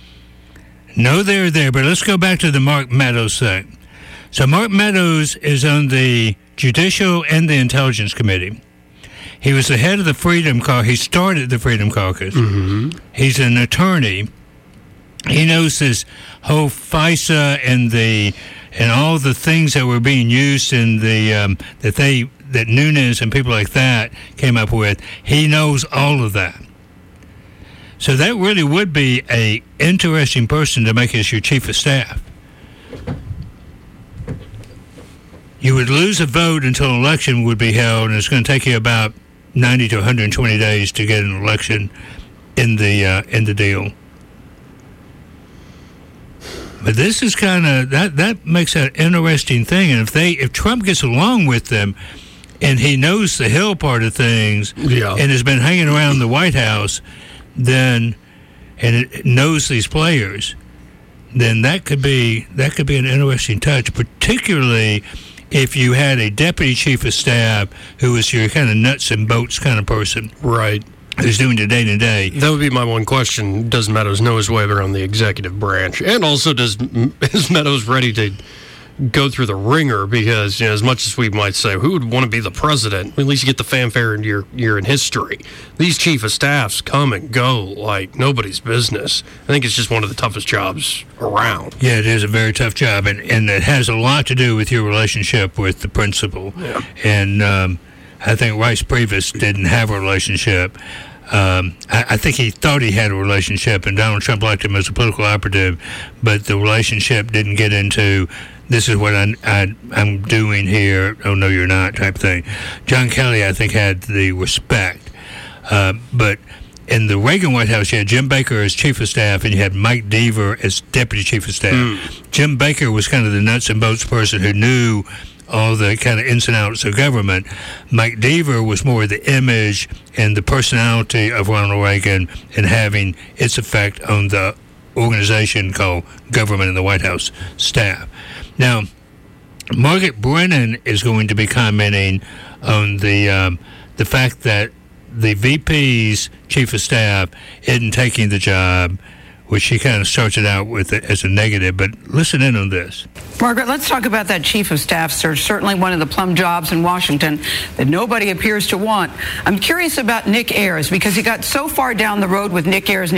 no there, but let's go back to the Mark Meadows thing. So Mark Meadows is on the Judicial and the Intelligence Committee. He was the head of the Freedom Caucus. He started the Freedom Caucus. Mm-hmm. He's an attorney. He knows this whole FISA and all the things that were being used in the that Nunes and people like that came up with. He knows all of that. So that really would be a interesting person to make as your chief of staff. You would lose a vote until an election would be held, and it's going to take you about 90 to 120 days to get an election in the deal. But this is kind of that makes an interesting thing, and if Trump gets along with them, and he knows the Hill part of things, and has been hanging around the White House, then and it knows these players, then that could be an interesting touch, particularly if you had a deputy chief of staff who was your kind of nuts and bolts kind of person. Right. Who's doing the day-to-day. That would be my one question. Does Meadows know his way around the executive branch? And also, is Meadows ready to go through the ringer? Because, as much as we might say, who would want to be the president? At least you get the fanfare in your in history. These chief of staffs come and go like nobody's business. I think it's just one of the toughest jobs around. Yeah, it is a very tough job, and it has a lot to do with your relationship with the principal. Yeah. And I think Rice Previs didn't have a relationship. I think he thought he had a relationship, and Donald Trump liked him as a political operative, but the relationship didn't get into, this is what I'm doing here, oh, no, you're not, type thing. John Kelly, I think, had the respect. But in the Reagan White House, you had Jim Baker as chief of staff, and you had Mike Deaver as deputy chief of staff. Jim Baker was kind of the nuts and bolts person who knew all the kind of ins and outs of government. Mike Deaver was more the image and the personality of Ronald Reagan and having its effect on the organization called government and the White House staff. Now, Margaret Brennan is going to be commenting on the fact that the VP's chief of staff isn't taking the job, which she kind of started out with as a negative, but listen in on this. Margaret, let's talk about that chief of staff search, certainly one of the plum jobs in Washington that nobody appears to want. I'm curious about Nick Ayers, because he got so far down the road with Nick Ayers,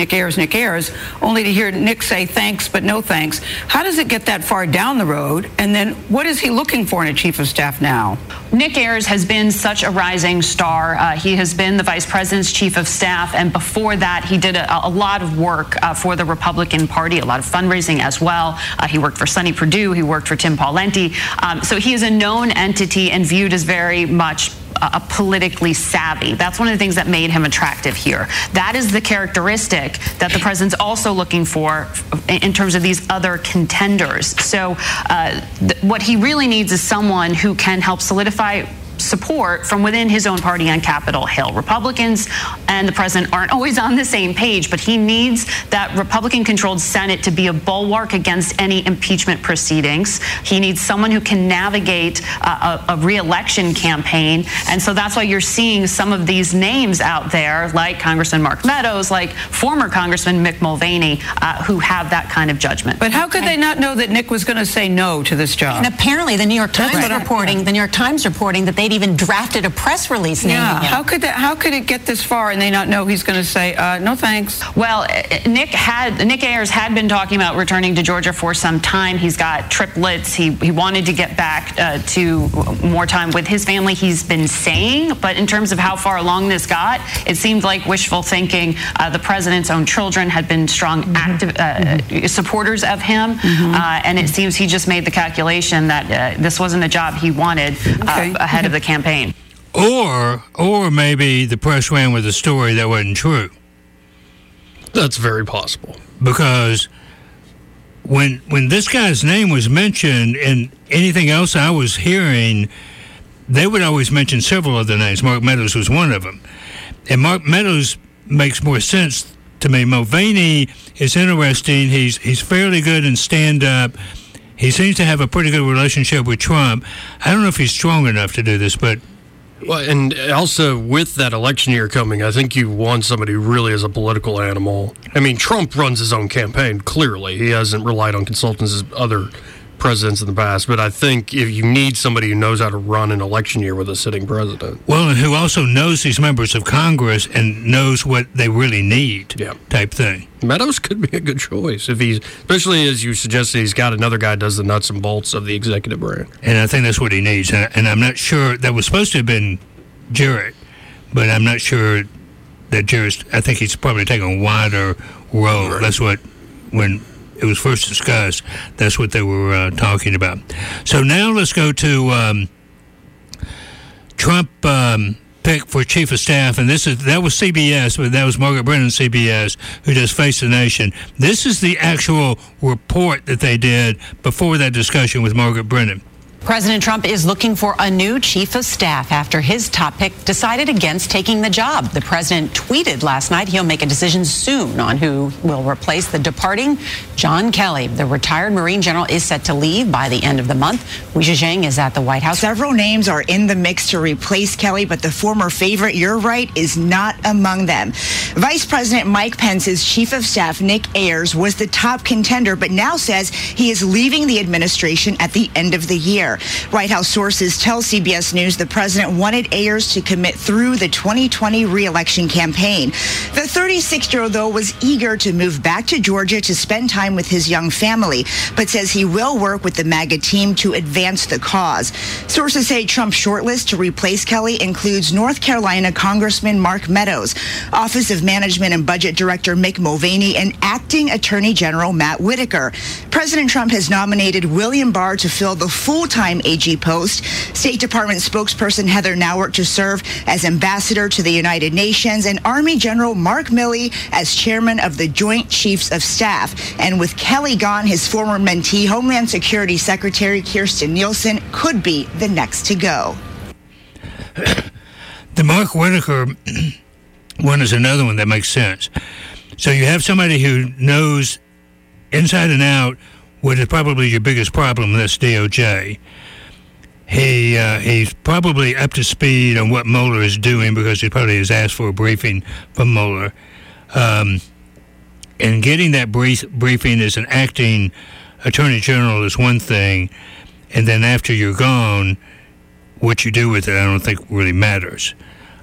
only to hear Nick say thanks but no thanks. How does it get that far down the road? And then what is he looking for in a chief of staff now? Nick Ayers has been such a rising star. He has been the vice president's chief of staff, and before that, he did a lot of work for the Republican Party, a lot of fundraising as well. He worked for Sonny Perdue. He worked for Tim Pawlenty. So he is a known entity and viewed as very much politically savvy. That's one of the things that made him attractive here. That is the characteristic that the president's also looking for in terms of these other contenders. So what he really needs is someone who can help solidify support from within his own party on Capitol Hill. Republicans and the president aren't always on the same page, but he needs that Republican-controlled Senate to be a bulwark against any impeachment proceedings. He needs someone who can navigate a re-election campaign, and so that's why you're seeing some of these names out there, like Congressman Mark Meadows, like former Congressman Mick Mulvaney, who have that kind of judgment. But how could they not know that Nick was going to say no to this job? And apparently, the New York Times reporting that they'd even drafted a press release naming him. How could it get this far and they not know he's going to say no thanks? Well, Nick Ayers had been talking about returning to Georgia for some time. He's got triplets. He wanted to get back to more time with his family, he's been saying, but in terms of how far along this got, it seemed like wishful thinking. The president's own children had been strong active supporters of him, and it seems he just made the calculation that this wasn't a job he wanted ahead of the campaign. Or maybe the press ran with a story that wasn't true. That's very possible. Because when this guy's name was mentioned and anything else I was hearing, they would always mention several other names. Mark Meadows was one of them. And Mark Meadows makes more sense to me. Mulvaney is interesting. He's fairly good in stand-up. He seems to have a pretty good relationship with Trump. I don't know if he's strong enough to do this, but... Well, and also with that election year coming, I think you want somebody who really is a political animal. I mean, Trump runs his own campaign, clearly. He hasn't relied on consultants as other presidents in the past, but I think if you need somebody who knows how to run an election year with a sitting president. Well, and who also knows these members of Congress and knows what they really need, type thing. Meadows could be a good choice, if he's, especially as you suggested, he's got another guy who does the nuts and bolts of the executive branch. And I think that's what he needs. And I'm not sure, that was supposed to have been Jarrett, but I'm not sure that Jarrett's, I think he's probably taking a wider role. Right. That's what, when it was first discussed, that's what they were talking about. So now let's go to Trump pick for chief of staff, and that was CBS, but that was Margaret Brennan, CBS, who does Face the Nation. This is the actual report that they did before that discussion with Margaret Brennan. President Trump is looking for a new chief of staff after his top pick decided against taking the job. The president tweeted last night he'll make a decision soon on who will replace the departing John Kelly. The retired Marine general is set to leave by the end of the month. Weijia Zhang is at the White House. Several names are in the mix to replace Kelly, but the former favorite, you're right, is not among them. Vice President Mike Pence's chief of staff, Nick Ayers, was the top contender, but now says he is leaving the administration at the end of the year. White House sources tell CBS News the president wanted Ayers to commit through the 2020 re-election campaign. The 36-year-old, though, was eager to move back to Georgia to spend time with his young family, but says he will work with the MAGA team to advance the cause. Sources say Trump's shortlist to replace Kelly includes North Carolina Congressman Mark Meadows, Office of Management and Budget Director Mick Mulvaney, and Acting Attorney General Matt Whitaker. President Trump has nominated William Barr to fill the full-time AG post, State Department spokesperson Heather Nauert to serve as ambassador to the United Nations, and Army General Mark Milley as chairman of the Joint Chiefs of Staff. And with Kelly gone, his former mentee, Homeland Security Secretary Kirstjen Nielsen, could be the next to go. The Mark Whitaker one is another one that makes sense. So you have somebody who knows inside and out what is probably your biggest problem, that's DOJ. He's probably up to speed on what Mueller is doing because he probably has asked for a briefing from Mueller. And getting that briefing as an acting attorney general is one thing, and then after you're gone, what you do with it I don't think really matters.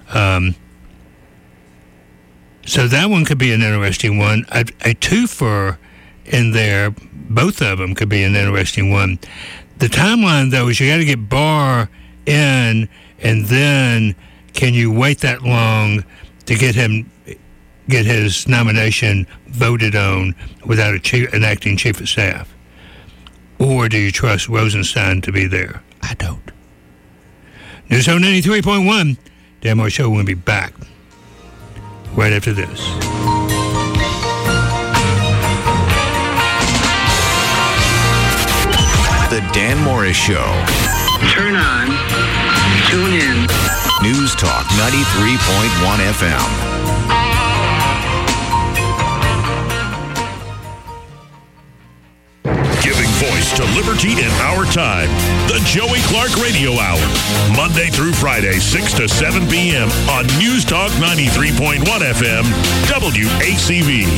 So that one could be an interesting one. A twofer in there, both of them could be an interesting one. The timeline, though, is you got to get Barr in, and then can you wait that long to get his nomination voted on without an acting chief of staff? Or do you trust Rosenstein to be there? I don't. News Zone 93.1, Dan Moore Show will be back right after this. The Dan Morris Show. Turn on, tune in. News Talk 93.1 FM. Giving voice to liberty in our time. The Joey Clark Radio Hour. Monday through Friday, 6 to 7 p.m. on News Talk 93.1 FM, WACV.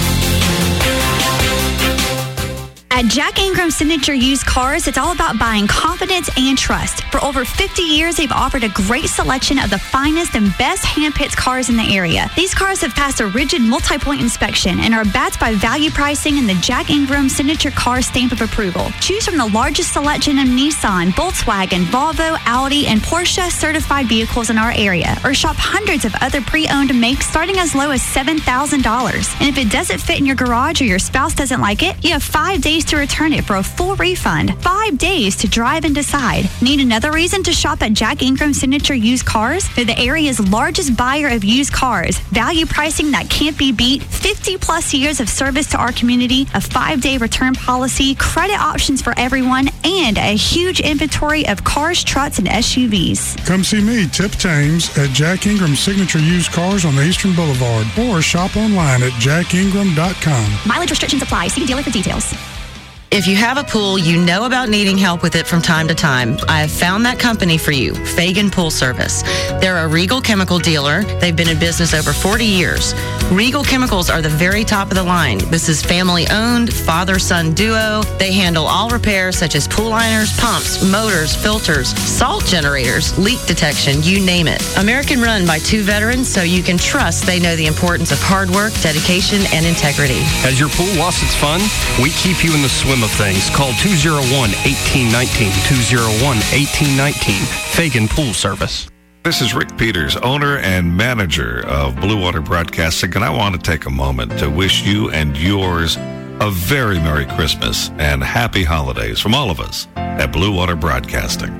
At Jack Ingram Signature Used Cars, it's all about buying confidence and trust. For over 50 years, they've offered a great selection of the finest and best hand-picked cars in the area. These cars have passed a rigid multi-point inspection and are backed by value pricing and the Jack Ingram Signature Car stamp of approval. Choose from the largest selection of Nissan, Volkswagen, Volvo, Audi, and Porsche certified vehicles in our area, or shop hundreds of other pre-owned makes starting as low as $7,000. And if it doesn't fit in your garage or your spouse doesn't like it, you have 5 days to return it for a full refund. 5 days to drive and decide. Need another reason to shop at Jack Ingram Signature Used Cars? They're the area's largest buyer of used cars. Value pricing that can't be beat. 50 plus years of service to our community. A 5-day return policy. Credit options for everyone. And a huge inventory of cars, trucks, and SUVs. Come see me, Tip Thames, at Jack Ingram Signature Used Cars on the Eastern Boulevard. Or shop online at jackingram.com. Mileage restrictions apply. See dealer for details. If you have a pool, you know about needing help with it from time to time. I have found that company for you, Fagan Pool Service. They're a Regal chemical dealer. They've been in business over 40 years. Regal Chemicals are the very top of the line. This is family-owned, father-son duo. They handle all repairs such as pool liners, pumps, motors, filters, salt generators, leak detection, you name it. American run by 2 veterans, so you can trust they know the importance of hard work, dedication, and integrity. Has your pool lost its fun? We keep you in the swim of things. Call 201-1819, 201-1819, Fagan Pool Service. This is Rick Peters, owner and manager of Blue Water Broadcasting, and I want to take a moment to wish you and yours a very Merry Christmas and Happy Holidays from all of us at Blue Water Broadcasting.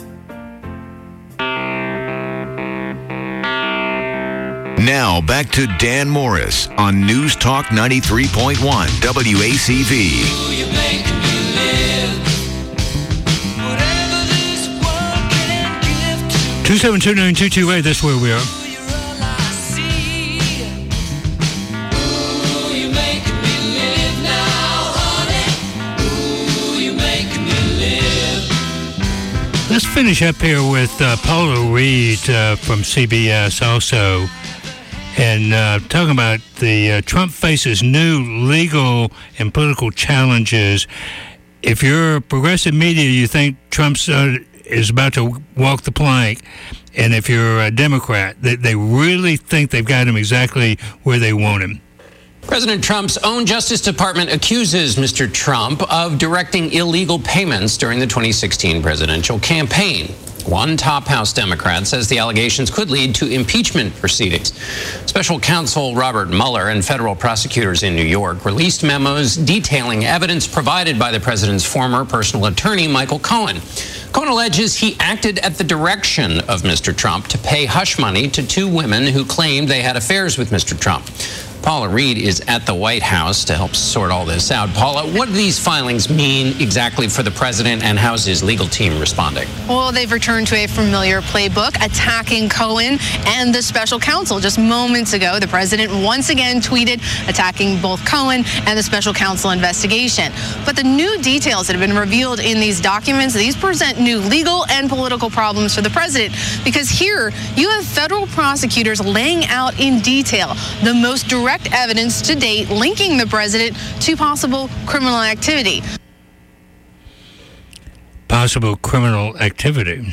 Now back to Dan Morris on News Talk 93.1 WACV. You're making me live. Whatever 2729228, that's where we are. Let's finish up here with Paula Reed from CBS also, and talking about the Trump faces new legal and political challenges. If you're progressive media, you think Trump is about to walk the plank, and if you're a Democrat, they really think they've got him exactly where they want him. President Trump's own Justice Department accuses Mr. Trump of directing illegal payments during the 2016 presidential campaign. One top House Democrat says the allegations could lead to impeachment proceedings. Special counsel Robert Mueller and federal prosecutors in New York released memos detailing evidence provided by the president's former personal attorney, Michael Cohen. Cohen alleges he acted at the direction of Mr. Trump to pay hush money to two women who claimed they had affairs with Mr. Trump. Paula Reed is at the White House to help sort all this out. Paula, what do these filings mean exactly for the president, and how's his legal team responding? Well, they've returned to a familiar playbook, attacking Cohen and the special counsel. Just moments ago, the president once again tweeted attacking both Cohen and the special counsel investigation. But the new details that have been revealed in these documents, these present new legal and political problems for the president, because here you have federal prosecutors laying out in detail the most direct evidence to date linking the president to possible criminal activity. Possible criminal activity.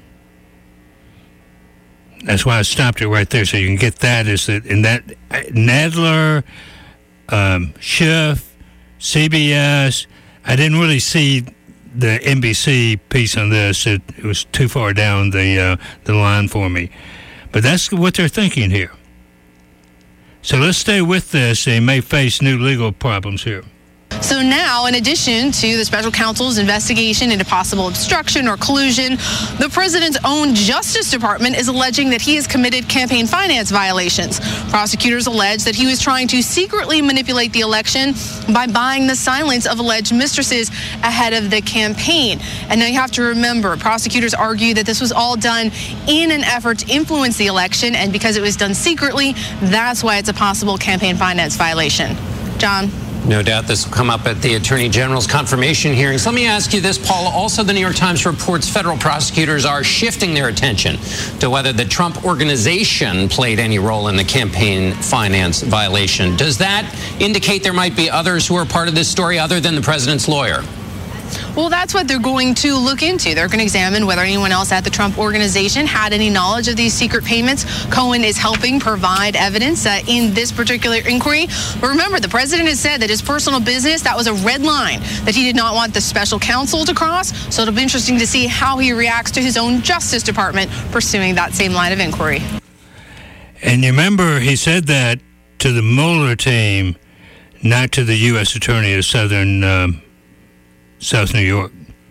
That's why I stopped it right there, so you can get that. Is that in that Nadler, Schiff, CBS? I didn't really see the NBC piece on this. It was too far down the line for me. But that's what they're thinking here. So let's stay with this. They may face new legal problems here. So now, in addition to the special counsel's investigation into possible obstruction or collusion, the president's own Justice Department is alleging that he has committed campaign finance violations. Prosecutors allege that he was trying to secretly manipulate the election by buying the silence of alleged mistresses ahead of the campaign. And now you have to remember, prosecutors argue that this was all done in an effort to influence the election, and because it was done secretly, that's why it's a possible campaign finance violation. John? No doubt this will come up at the Attorney General's confirmation hearings. Let me ask you this, Paula. Also, the New York Times reports federal prosecutors are shifting their attention to whether the Trump organization played any role in the campaign finance violation. Does that indicate there might be others who are part of this story other than the president's lawyer? Well, that's what they're going to look into. They're going to examine whether anyone else at the Trump organization had any knowledge of these secret payments. Cohen is helping provide evidence in this particular inquiry. But remember, the president has said that his personal business, that was a red line that he did not want the special counsel to cross. So it'll be interesting to see how he reacts to his own Justice Department pursuing that same line of inquiry. And you remember he said that to the Mueller team, not to the U.S. Attorney of South New York.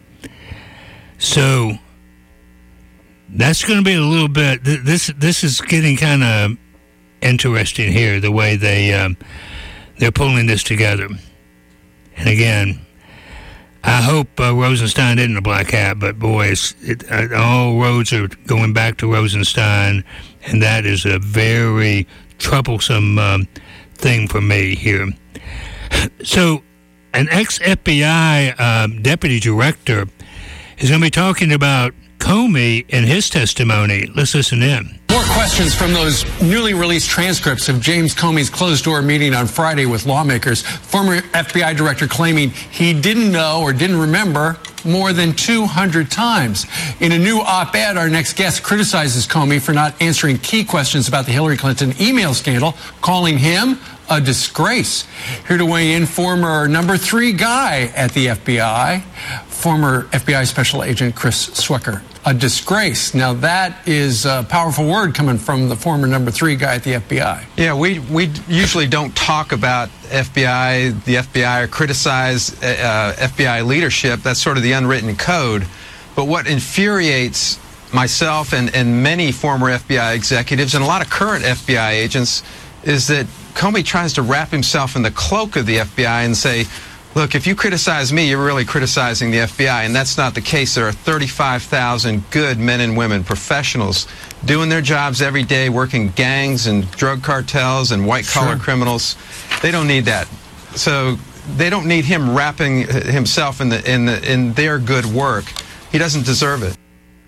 So that's going to be a little bit. This is getting kind of interesting here, the way they're pulling this together. And again, I hope Rosenstein isn't a black hat, but boy, all roads are going back to Rosenstein, and that is a very troublesome thing for me here. So, an ex-FBI deputy director is going to be talking about Comey in his testimony. Let's listen in. More questions from those newly released transcripts of James Comey's closed-door meeting on Friday with lawmakers. Former FBI director claiming he didn't know or didn't remember more than 200 times. In a new op-ed, our next guest criticizes Comey for not answering key questions about the Hillary Clinton email scandal, calling him a disgrace. Here to weigh in, former number 3 guy at the FBI, former FBI Special Agent Chris Swecker. A disgrace. Now that is a powerful word coming from the former number 3 guy at the FBI. Yeah, we usually don't talk about the FBI, or criticize FBI leadership. That's sort of the unwritten code. But what infuriates myself and many former FBI executives and a lot of current FBI agents is that Comey tries to wrap himself in the cloak of the FBI and say, Look, if you criticize me, you're really criticizing the FBI, and that's not the case. There are 35,000 good men and women, professionals, doing their jobs every day, working gangs and drug cartels and white-collar criminals. They don't need that. So they don't need him wrapping himself in their good work. He doesn't deserve it.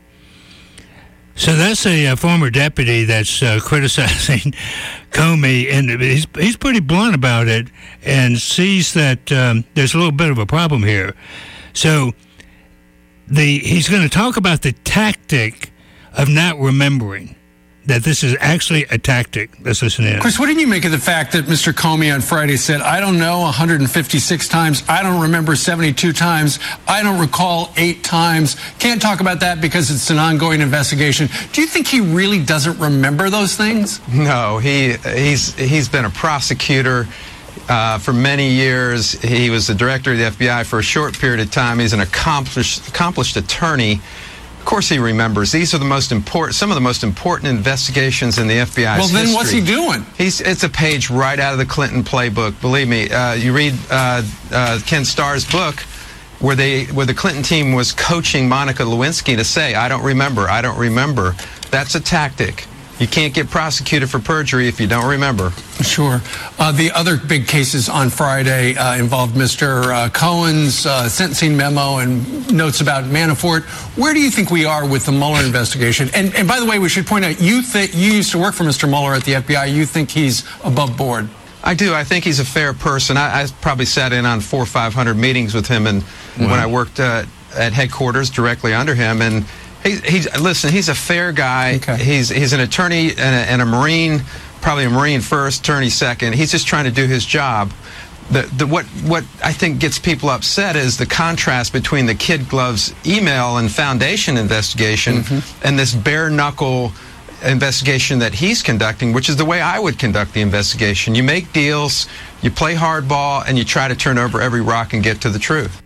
So that's a former deputy that's criticizing Comey, and he's pretty blunt about it and sees that there's a little bit of a problem here. So he's going to talk about the tactic of not remembering that this is actually a tactic. Let's listen in. Chris, what did you make of the fact that Mr. Comey on Friday said, I don't know 156 times, I don't remember 72 times, I don't recall 8 times, can't talk about that because it's an ongoing investigation. Do you think he really doesn't remember those things? No, he's been a prosecutor for many years. He was the director of the FBI for a short period of time. He's an accomplished attorney. Of course he remembers. These are some of the most important investigations in the FBI's history. Well, then what's he doing? It's a page right out of the Clinton playbook. Believe me, you read Ken Starr's book where the Clinton team was coaching Monica Lewinsky to say, I don't remember, I don't remember. That's a tactic. You can't get prosecuted for perjury if you don't remember. Sure. The other big cases on Friday involved Mr. Cohen's sentencing memo and notes about Manafort. Where do you think we are with the Mueller investigation? And by the way, we should point out, you used to work for Mr. Mueller at the FBI. You think he's above board? I do. I think he's a fair person. I probably sat in on 400 or 500 meetings with him when I worked at headquarters directly under him. And he's a fair guy. Okay. He's an attorney and a Marine, probably a Marine first, attorney second. He's just trying to do his job. What I think gets people upset is the contrast between the kid gloves email and foundation investigation and this bare knuckle investigation that he's conducting, which is the way I would conduct the investigation. You make deals, you play hardball, and you try to turn over every rock and get to the truth.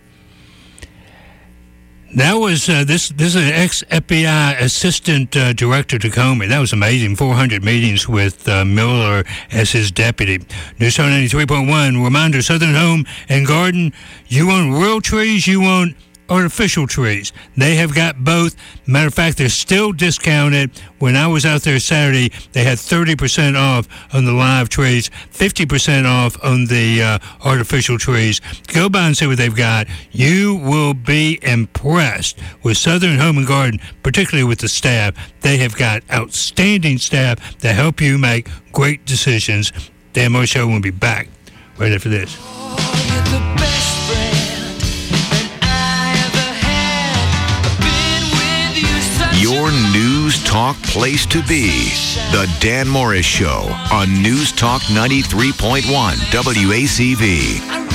That was this is an ex-FBI assistant director to Comey. That was amazing. 400 meetings with Mueller as his deputy. News Talk 93.1. Reminder, Southern Home and Garden, you want real trees, you want artificial trees. They have got both. Matter of fact, they're still discounted. When I was out there Saturday, they had 30% off on the live trees, 50% off on the artificial trees. Go by and see what they've got. You will be impressed with Southern Home and Garden, particularly with the staff. They have got outstanding staff that help you make great decisions. Dan Moore Show will be back right after this. Your News Talk place to be. The Dan Morris Show on News Talk 93.1 WACV.